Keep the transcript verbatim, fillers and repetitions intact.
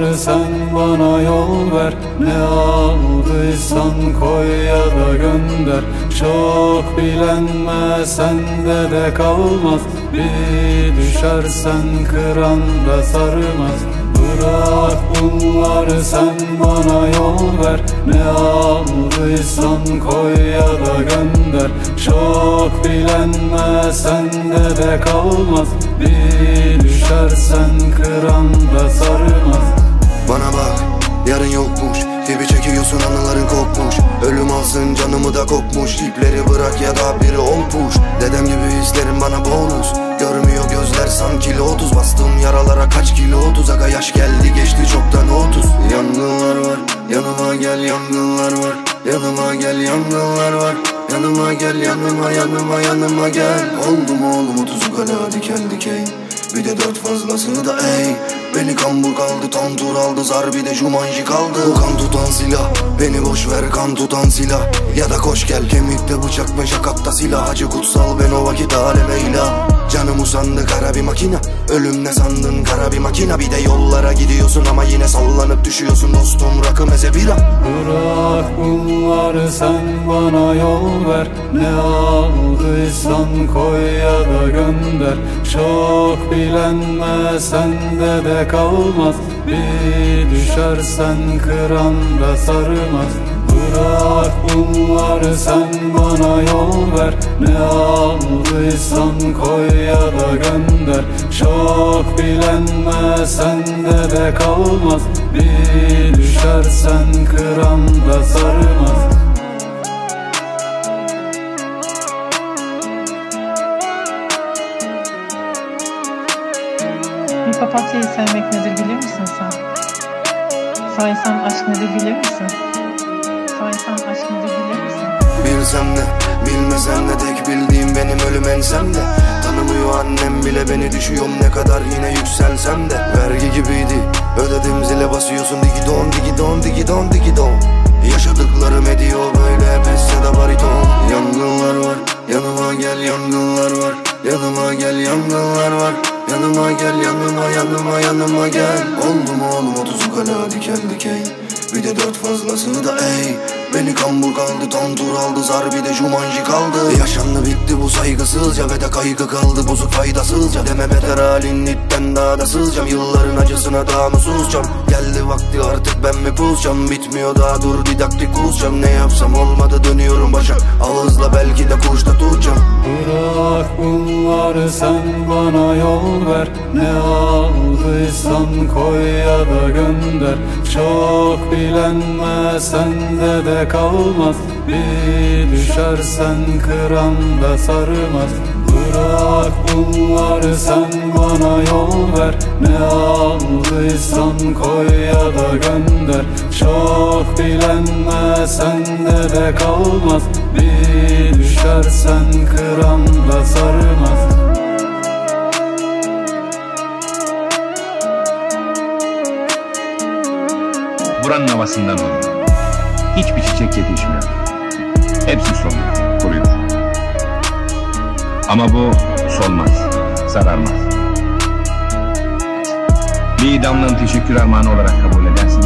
sen bana yol ver. Ne aldıysan koy ya da gönder. Çok bilenme sende de kalmaz. Bir düşersen kıran da sarmaz. Bırak bunları sen bana yol ver. Ne aldıysan koy ya da gönder. Çok bilenme sende de kalmaz. Bir düşersen kıran da sarmaz. Bana bak, yarın yokmuş gibi çekiyorsun, anıların kopmuş. Ölüm alsın canımı da kopmuş. İpleri bırak ya da biri ol push. Dedem gibi hislerim bana bonus. Görmüyor gözler sanki lotus. Bastığım yaralara kaç kilo otuz. Aga yaş geldi geçti çoktan otuz. Yangınlar var, yanıma gel, yangınlar var. Yanıma gel, yangınlar var. Yanıma gel, yanıma yanıma yanıma gel. Oldu mu oğlum otuzu kala dikel dikey. Bir de dört fazlası da ey. Beni kambur kaldı, tam tur aldı, zar bir de Jumanji kaldı. Bu kan tutan silah, beni boş ver kan tutan silah. Ya da koş gel, kemikte bıçak meşakkatta silah. Hacı kutsal ben o vakit aleme ilah. Canım usandı kara bir makina. Ölüm ne sandın kara bir makina. Bir de yollara gidiyorsun ama yine sallanıp düşüyorsun dostum, rakı meze bira. Bırak bunları sen bana yol ver. Ne aldıysan koy ya da gönder. Çok bilenme sende de kalmaz. Bir düşersen kıran da sarmaz. Bırak bunları sen bana yol ver. Ne aldıysan koy ya da gönder. Çok bilenme sende de kalmaz. Bir düşersen kıran da sarmaz. Bir papatyayı sevmek nedir bilir misin sen? Saysan aşk nedir bilir misin? Saysan aşk nedir bilir misin? Bilsem de bilmesem de tek bildiğim benim ölüm ensemde. Tanımıyor annem bile beni, düşüyorum ne kadar yine yükselsem de. Vergi gibiydi ödedim, zile basıyorsun digidon digidon digidon digidon. Yaşadıklarım ediyor böyle pes ya da bariton. Yangınlar var, yanıma gel, yangınlar var. Yanıma gel, yangınlar var. Yanıma gel, yanıma yanıma yanıma gel. Oldu mu oğlum otuzu kala dikel dikey. Bir de dört fazlası da ey. Beni kambur kaldı, tam tur aldı, zar bir de Jumanji kaldı. Yaşandı bitti bu saygısızca ve de kaygı kaldı bozuk faydasızca. Deme beter halin itten daha da sızcam. Yılların acısına daha mı susacağım? Geldi vakti artık ben mi pusacağım? Bitmiyor daha dur didaktik kusacağım. Ne yapsam olmadı dönüyorum başa. Ağızla belki de kuşta tutacağım. Bırak bunları sen bana yol ver. Ne aldıysan koy ya da gönder. Çok bilenme sende de kalmaz. Bir düşersen kıran da sarmaz. Bırak bunları sen bana yol ver. Ne aldıysan koy ya da gönder. Çok bilenme sende de kalmaz. Bir düşersen kıran da sarmaz. Buranın havasından oluyor. Hiçbir çiçek yetişmiyor. Hepsi soluyor, kuruyor. Ama bu solmaz, sararmaz. Bir idamlığın teşekkür armağanı olarak kabul edersen